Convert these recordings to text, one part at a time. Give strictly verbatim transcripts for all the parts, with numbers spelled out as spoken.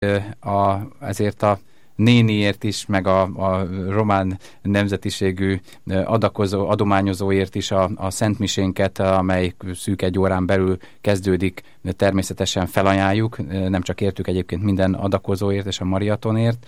a, ezért a néniért is, meg a, a román nemzetiségű adakozó, adományozóért is a, a szentmisénket, amely szűk egy órán belül kezdődik, természetesen felajánljuk, nem csak értük, egyébként minden adakozóért és a mariatonért.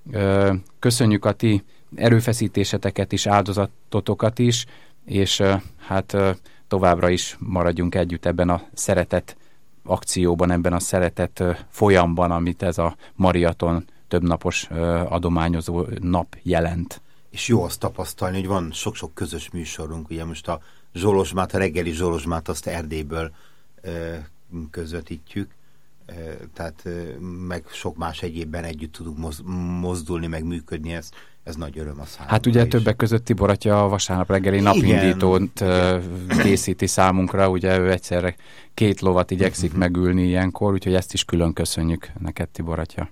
Köszönjük a ti erőfeszítéseteket is, áldozatotokat is, és hát továbbra is maradjunk együtt ebben a szeretet akcióban, ebben a szeretet folyamban, amit ez a mariaton többnapos adományozó nap jelent. És jó azt tapasztalni, hogy van sok-sok közös műsorunk, ugye most a Zsolozsmát, a reggeli Zsolozsmát azt Erdélyből ö, közvetítjük, ö, tehát ö, meg sok más egyébben együtt tudunk moz, mozdulni, meg működni, ez, ez nagy öröm a számunkra. Hát ugye is. Többek között Tibor atya a vasárnap reggeli napindítót igen, készíti számunkra, ugye ő egyszerre két lovat igyekszik uh-huh. megülni ilyenkor, úgyhogy ezt is külön köszönjük neked, Tibor atya.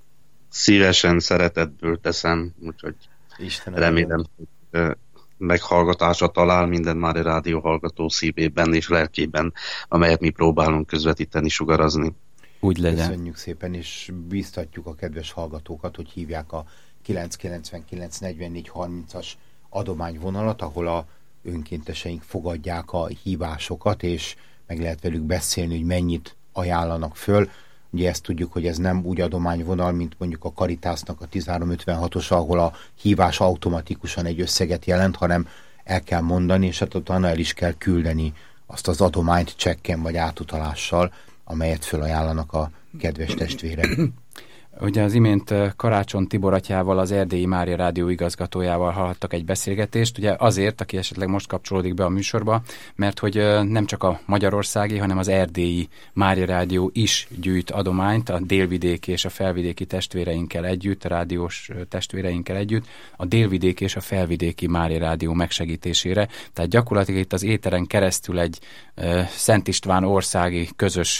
Szívesen, szeretetből teszem, úgyhogy Istenem remélem, hogy meghallgatásra talál minden Mária Rádió hallgató szívében és lelkében, amelyet mi próbálunk közvetíteni, sugarazni. Úgy legyen. Köszönjük szépen, és bíztatjuk a kedves hallgatókat, hogy hívják a kilenc kilencvenkilenc negyvennégy harmincas adományvonalat, ahol a önkénteseink fogadják a hívásokat, és meg lehet velük beszélni, hogy mennyit ajánlanak föl. Ugye ezt tudjuk, hogy ez nem úgy adományvonal, mint mondjuk a Caritasnak a tizenhárom ötvenhatos, ahol a hívás automatikusan egy összeget jelent, hanem el kell mondani, és hát utána el is kell küldeni azt az adományt csekken vagy átutalással, amelyet fölajánlanak a kedves testvérek. Ugye az imént Karácsony Tibor atyával, az Erdélyi Mária Rádió igazgatójával hallhattak egy beszélgetést, ugye azért, aki esetleg most kapcsolódik be a műsorba, mert hogy nem csak a magyarországi, hanem az Erdélyi Mária Rádió is gyűjt adományt a délvidéki és a felvidéki testvéreinkkel együtt, a rádiós testvéreinkkel együtt, a délvidéki és a felvidéki Mária Rádió megsegítésére. Tehát gyakorlatilag itt az éteren keresztül egy uh, Szent István országi közös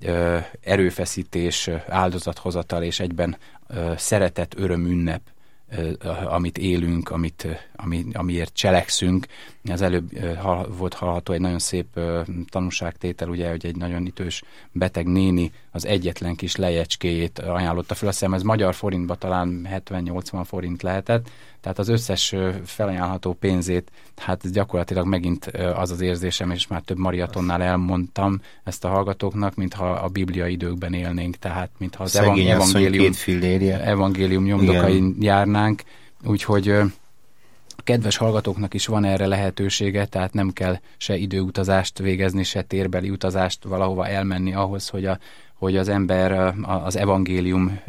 erőfeszítés, áldozathozatal és egyben szeretet, öröm, ünnep, amit élünk, amit, ami, amiért cselekszünk. Az előbb volt hallható egy nagyon szép tanúságtétel, ugye, hogy egy nagyon idős beteg néni az egyetlen kis lejecskéjét ajánlotta fel. Azt hiszem, ez magyar forintba talán hetven-nyolcvan forint lehetett, tehát az összes felajánlható pénzét, hát gyakorlatilag megint az az érzésem, és már több mariatonnál elmondtam ezt a hallgatóknak, mintha a Biblia időkben élnénk, tehát mintha az evangélium, evangélium nyomdokain járnánk, úgyhogy kedves hallgatóknak is van erre lehetősége, tehát nem kell se időutazást végezni, se térbeli utazást valahova elmenni ahhoz, hogy, a, hogy az ember az evangélium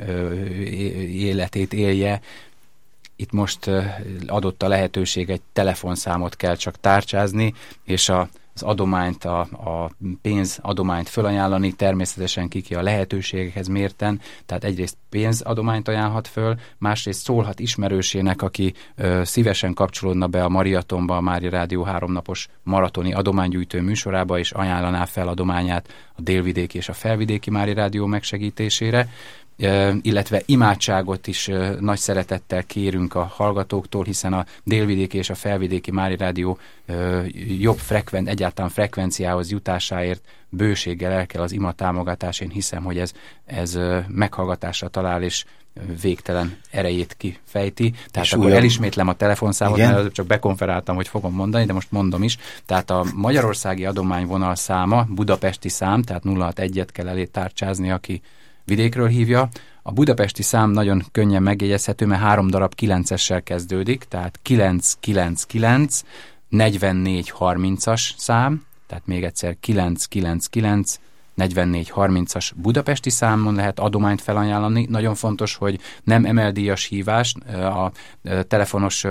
életét élje. Itt most adott a lehetőség, egy telefonszámot kell csak tárcsázni, és a, az adományt, a, a pénzadományt fölajánlani, természetesen kiki a lehetőségekhez mérten, tehát egyrészt pénzadományt ajánlhat föl, másrészt szólhat ismerősének, aki ö, szívesen kapcsolódna be a Mariatonba, a Mária Rádió háromnapos maratoni adománygyűjtő műsorába, és ajánlaná fel adományát a délvidéki és a felvidéki Mária Rádió megsegítésére, illetve imádságot is nagy szeretettel kérünk a hallgatóktól, hiszen a délvidéki és a felvidéki Mária Rádió jobb frekven, egyáltalán frekvenciához jutásáért bőséggel el kell az ima támogatás. Én hiszem, hogy ez, ez meghallgatásra talál, és végtelen erejét kifejti. Tehát és akkor olyan... elismétlem a telefonszámot, igen? Mert csak bekonferáltam, hogy fogom mondani, de most mondom is. Tehát a magyarországi adományvonal száma, budapesti szám, tehát nulla hatvanegyet kell elé tárcsázni, aki vidékről hívja. A budapesti szám nagyon könnyen megjegyezhető, mert három darab kilencessel kezdődik, tehát kilenc kilenc kilenc negyvennégy harmincas szám, tehát még egyszer kilenc kilenc kilenc negyvennégy harmincas budapesti számon lehet adományt felajánlani. Nagyon fontos, hogy nem emeldíjas hívás, a telefonos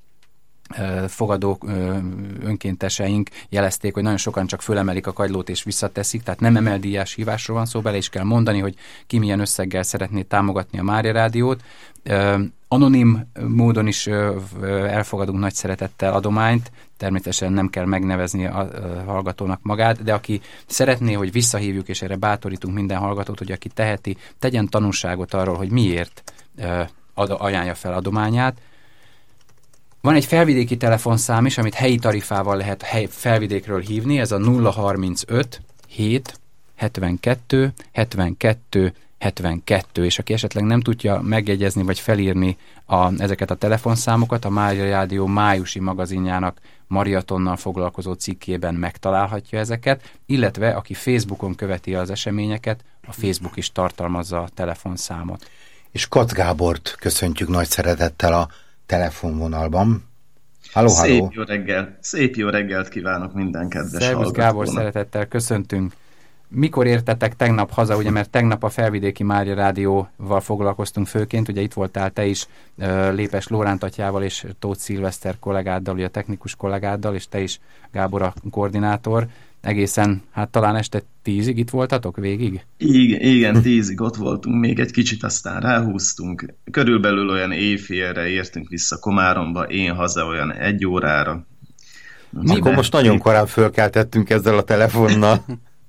fogadók, önkénteseink jelezték, hogy nagyon sokan csak fölemelik a kagylót és visszateszik, tehát nem emeldíjas hívásról van szó, bele is kell mondani, hogy ki milyen összeggel szeretné támogatni a Mária Rádiót. Anonim módon is elfogadunk nagy szeretettel adományt, természetesen nem kell megnevezni a hallgatónak magát, de aki szeretné, hogy visszahívjuk, és erre bátorítunk minden hallgatót, hogy aki teheti, tegyen tanúságot arról, hogy miért ajánlja fel adományát. Van egy felvidéki telefonszám is, amit helyi tarifával lehet hely, felvidékről hívni, ez a nulla harmincöt hét hetvenkettő hetvenkettő hetvenkettő, és aki esetleg nem tudja megjegyezni vagy felírni a, ezeket a telefonszámokat, a Mária Rádió májusi magazinjának maratonnal foglalkozó cikkében megtalálhatja ezeket, illetve aki Facebookon követi az eseményeket, a Facebook is tartalmazza a telefonszámot. És Kac Gábort köszöntjük nagy szeretettel a telefonvonalban. Halló, Szép halló. jó reggelt, szép jó reggelt kívánok minden kedves Szervusz hallgatónak. Gábor, szeretettel köszöntünk. Mikor értetek tegnap haza, ugye, mert tegnap a Felvidéki Mária Rádióval foglalkoztunk főként, ugye itt voltál te is Lépes Lóránt atyával és Tóth Szilveszter kollégáddal, ugye a technikus kollégáddal, és te is, Gábor, a koordinátor. Egészen, hát talán este tízig itt voltatok végig? Igen, igen, tízig ott voltunk, még egy kicsit aztán ráhúztunk. Körülbelül olyan éjfélre értünk vissza Komáromba, én haza olyan egy órára. Mi Akkor most nagyon korán fölkeltettünk ezzel a telefonnal.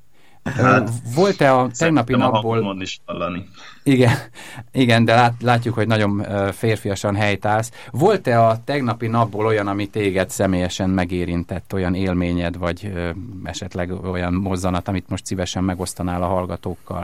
Hát, volt-e a tegnapi napból... A is hallani. Igen, igen, de lát, látjuk, hogy nagyon férfiasan helytállsz. Volt-e a tegnapi napból olyan, ami téged személyesen megérintett, olyan élményed, vagy ö, esetleg olyan mozzanat, amit most szívesen megosztanál a hallgatókkal?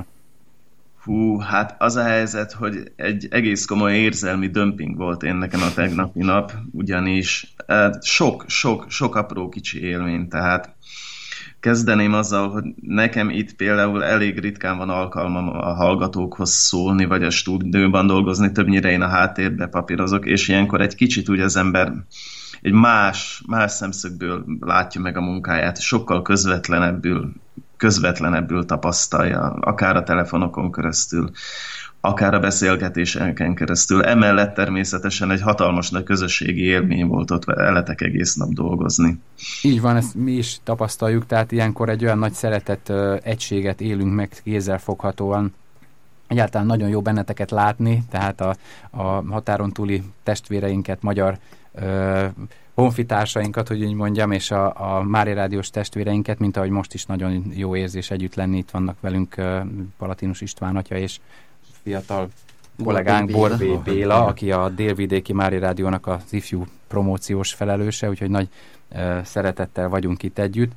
Hú, hát az a helyzet, hogy egy egész komoly érzelmi dömping volt én nekem a tegnapi nap, ugyanis sok, sok, sok apró kicsi élmény, tehát kezdeném azzal, hogy nekem itt például elég ritkán van alkalmam a hallgatókhoz szólni, vagy a stúdióban dolgozni, többnyire én a háttérbe papírozok, és ilyenkor egy kicsit úgy az ember egy más, más szemszögből látja meg a munkáját, sokkal közvetlenebbül, közvetlenebbül tapasztalja, akár a telefonokon keresztül, akár a beszélgetéseken keresztül. Emellett természetesen egy hatalmas nagy közösségi élmény volt ott veletek egész nap dolgozni. Így van, ezt mi is tapasztaljuk, tehát ilyenkor egy olyan nagy szeretett uh, egységet élünk meg kézzelfoghatóan. Egyáltalán nagyon jó benneteket látni, tehát a, a határon túli testvéreinket, magyar uh, honfitársainkat, hogy úgy mondjam, és a, a Mária Rádiós testvéreinket, mint ahogy most is nagyon jó érzés együtt lenni, itt vannak velünk uh, Palatinus István atya és fiatal kollégánk Borbé Béla, Béla, aki a Délvidéki Mária Rádiónak az ifjú promóciós felelőse, úgyhogy nagy uh, szeretettel vagyunk itt együtt.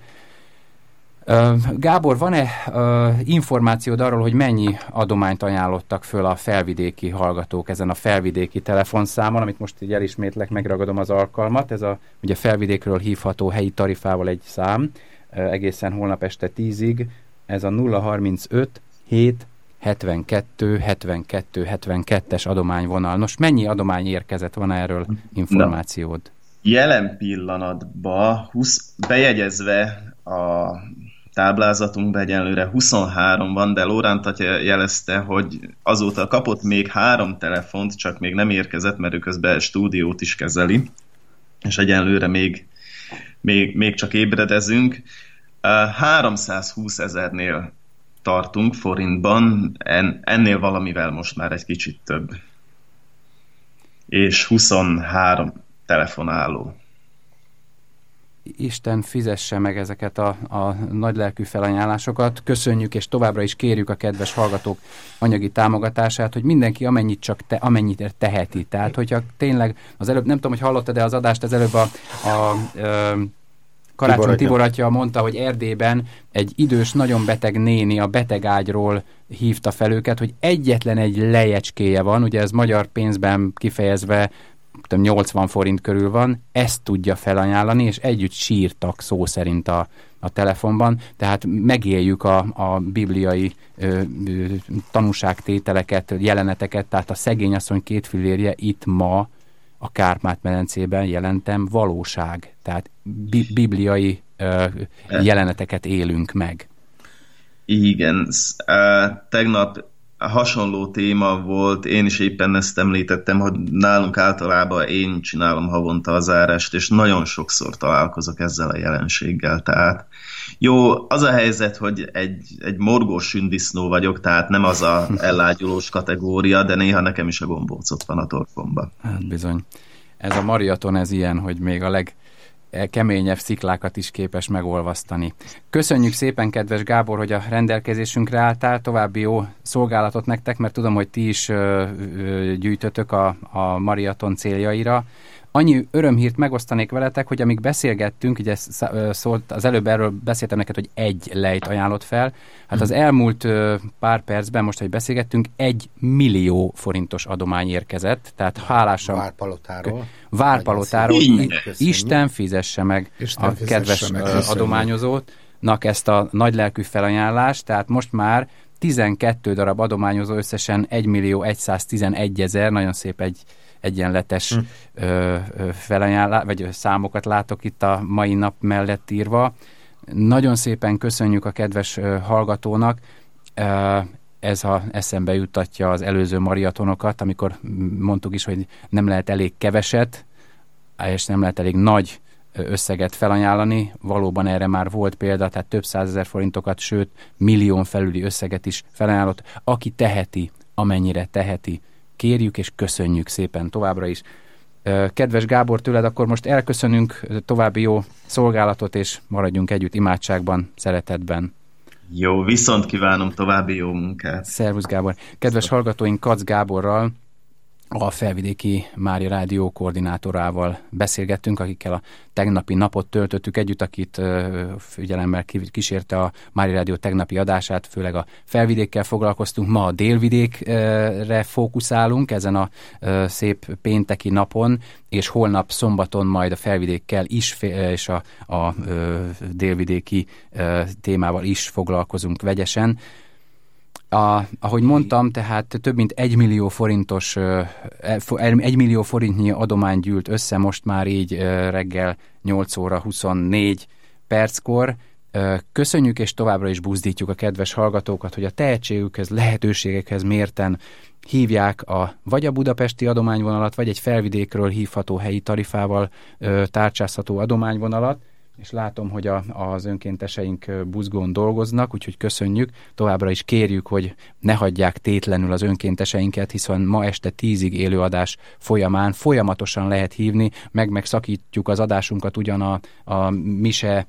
Uh, Gábor, van-e uh, információd arról, hogy mennyi adományt ajánlottak föl a felvidéki hallgatók ezen a felvidéki telefonszámon, amit most így elismétlek, megragadom az alkalmat. Ez a ugye felvidékről hívható helyi tarifával egy szám, uh, egészen holnap este tízig. Ez a nulla harmincöt hét hetvenkettő hetvenkettő hetvenkettes adományvonal. Nos, mennyi adomány érkezett, van erről információd? Na, jelen pillanatban húsz, bejegyezve a táblázatunkban egyenlőre huszonhárom van, de Lóránt atya jelezte, hogy azóta kapott még három telefont, csak még nem érkezett, mert ő közben stúdiót is kezeli, és egyenlőre még, még, még csak ébredezünk. háromszázhúsz ezernél tartunk forintban, en, ennél valamivel most már egy kicsit több. És huszonhárom telefonáló. Isten fizesse meg ezeket a, a nagylelkű felajánlásokat. Köszönjük, és továbbra is kérjük a kedves hallgatók anyagi támogatását, hogy mindenki amennyit csak te, amennyit teheti. Tehát, hogyha tényleg az előbb, nem tudom, hogy hallottad-e az adást, az előbb a, a, a Karácsony Tibor atya mondta, hogy Erdélyben egy idős, nagyon beteg néni a betegágyról hívta fel őket, hogy egyetlen egy lejecskéje van, ugye ez magyar pénzben kifejezve nyolcvan forint körül van, ezt tudja felajánlani, és együtt sírtak szó szerint a, a telefonban, tehát megéljük a, a bibliai ö, ö, tanúságtételeket, jeleneteket, tehát a szegényasszony két fillérje itt ma a Kárpát-medencében jelentem valóság, tehát bi- bibliai ö, jeleneteket élünk meg. Igen, uh, tegnap hasonló téma volt, én is éppen ezt említettem, hogy nálunk általában én csinálom havonta az zárást, és nagyon sokszor találkozok ezzel a jelenséggel, tehát jó, az a helyzet, hogy egy, egy morgós sündisznó vagyok, tehát nem az a ellágyulós kategória, de néha nekem is a gombóc ott van a torkomba. Hát bizony. Ez a maraton, ez ilyen, hogy még a legkeményebb sziklákat is képes megolvasztani. Köszönjük szépen, kedves Gábor, hogy a rendelkezésünkre álltál, további jó szolgálatot nektek, mert tudom, hogy ti is ö, ö, gyűjtötök a, a maraton céljaira. Annyi örömhírt megosztanék veletek, hogy amíg beszélgettünk, ugye szólt, az előbb erről beszéltem neked, hogy egy lejt ajánlott fel. Hát az elmúlt pár percben, most, hogy beszélgettünk, egy millió forintos adomány érkezett. Tehát hálásan... Várpalotáról. Várpalotáról. Isten fizesse meg Isten a fizesse kedves meg, adományozótnak ezt a nagylelkű felajánlást. Tehát most már tizenkét darab adományozó, összesen egymillió-száztizenegy ezer, nagyon szép egy egyenletes hm. ö, ö, felajánlás, vagy számokat látok itt a mai nap mellett írva. Nagyon szépen köszönjük a kedves ö, hallgatónak. Ö, ez a eszembe juttatja az előző mariatonokat, amikor mondtuk is, hogy nem lehet elég keveset, és nem lehet elég nagy összeget felajánlani. Valóban erre már volt példa, tehát több százezer forintokat, sőt millión felüli összeget is felajánlott. Aki teheti, amennyire teheti, kérjük és köszönjük szépen továbbra is. Kedves Gábor, tőled akkor most elköszönünk, további jó szolgálatot, és maradjunk együtt imádságban, szeretetben. Jó, viszont kívánom további jó munkát. Szervusz Gábor. Kedves Szervusz. Hallgatóink, Kac Gáborral, a Felvidéki Mária Rádió koordinátorával beszélgettünk, akikkel a tegnapi napot töltöttük együtt, akit figyelemmel kísérte a Mária Rádió tegnapi adását, főleg a Felvidékkel foglalkoztunk, ma a Délvidékre fókuszálunk ezen a szép pénteki napon, és holnap szombaton majd a Felvidékkel is, és a, a délvidéki témával is foglalkozunk vegyesen. A, ahogy mondtam, tehát több mint egy millió forintos, egy millió forintnyi adomány gyűlt össze most már így reggel nyolc óra huszonnégy perckor. Köszönjük és továbbra is buzdítjuk a kedves hallgatókat, hogy a tehetségükhez, lehetőségekhez mérten hívják a, vagy a budapesti adományvonalat, vagy egy felvidékről hívható helyi tarifával tárcsázható adományvonalat, és látom, hogy a, az önkénteseink buzgón dolgoznak, úgyhogy köszönjük. Továbbra is kérjük, hogy ne hagyják tétlenül az önkénteseinket, hiszen ma este tízig élő adás folyamán folyamatosan lehet hívni, meg megszakítjuk az adásunkat ugyan a, a mise,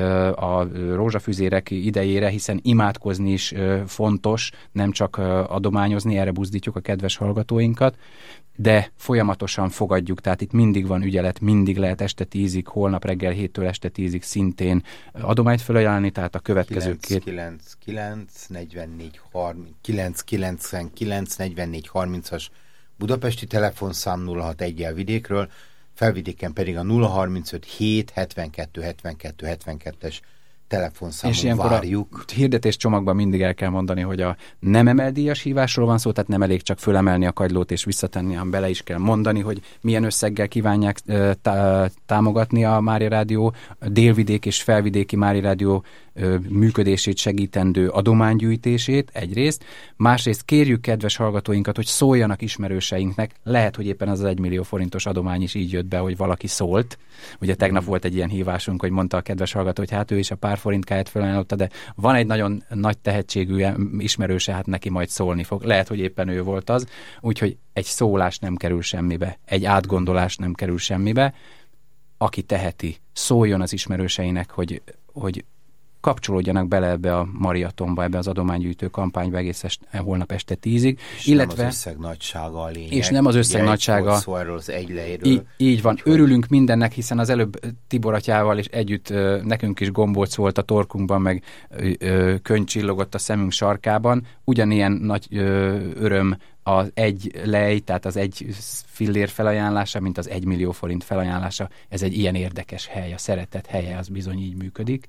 a rózsafüzérek idejére, hiszen imádkozni is fontos, nem csak adományozni, erre buzdítjuk a kedves hallgatóinkat, de folyamatosan fogadjuk, tehát itt mindig van ügyelet, mindig lehet este tízig, holnap reggel héttől este tízig szintén adományt felajánlani, tehát a következő két... kilenc kilenc negyvennégy harminc kilenc kilencvenkilenc negyvennégy harmincas budapesti telefonszám nulla hatvanegy vidékről, Felvidéken pedig a nulla harmincöt hét hetvenkettő hetvenkettő hetvenkettes telefonszámon és várjuk. A hirdetés csomagban mindig el kell mondani, hogy a nem emeldíjas hívásról van szó, tehát nem elég csak fölemelni a kagylót és visszatenni, hanem bele is kell mondani, hogy milyen összeggel kívánják tá- támogatni a Mária Rádió, a délvidék és felvidéki Mária Rádió működését segítendő adománygyűjtését egyrészt, másrészt kérjük kedves hallgatóinkat, hogy szóljanak ismerőseinknek, lehet, hogy éppen az az egymillió forintos adomány is így jött be, hogy valaki szólt. Ugye tegnap volt egy ilyen hívásunk, hogy mondta a kedves hallgató, hogy hát ő is a pár forintkáját felajánlotta, de van egy nagyon nagy tehetségű ismerőse, hát neki majd szólni fog. Lehet, hogy éppen ő volt az, úgyhogy egy szólás nem kerül semmibe, egy átgondolás nem kerül semmibe. Aki teheti, szóljon az ismerőseinek, hogy, hogy kapcsolódjanak bele ebbe a mariatonba, ebbe az adománygyűjtő kampányba egész est, holnap este tízig. És illetve, nem az összeg nagysága a lényeg. És nem az összeg Ugye nagysága. Szó erről az egy lejről. Így, így van. Úgyhogy... Örülünk mindennek, hiszen az előbb Tibor atyával és együtt ö, nekünk is gombóc volt a torkunkban, meg ö, ö, könyv csillogott a szemünk sarkában. Ugyanilyen nagy ö, öröm az egy lej, tehát az egy fillér felajánlása, mint az egy millió forint felajánlása. Ez egy ilyen érdekes hely, a szeretet helye, az bizony így működik.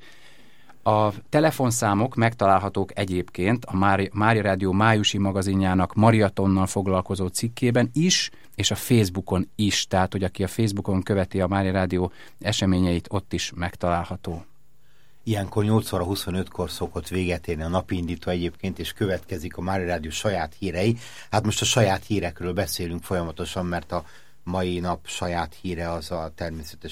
A telefonszámok megtalálhatók egyébként a Mária Rádió májusi magazinjának mariatonnal foglalkozó cikkében is, és a Facebookon is, tehát hogy aki a Facebookon követi a Mária Rádió eseményeit, ott is megtalálható. Ilyenkor nyolc óra huszonötkor szokott véget érni a napi indító egyébként, és következik a Mária Rádió saját hírei. Hát most a saját hírekről beszélünk folyamatosan, mert a mai nap saját híre az a természetesen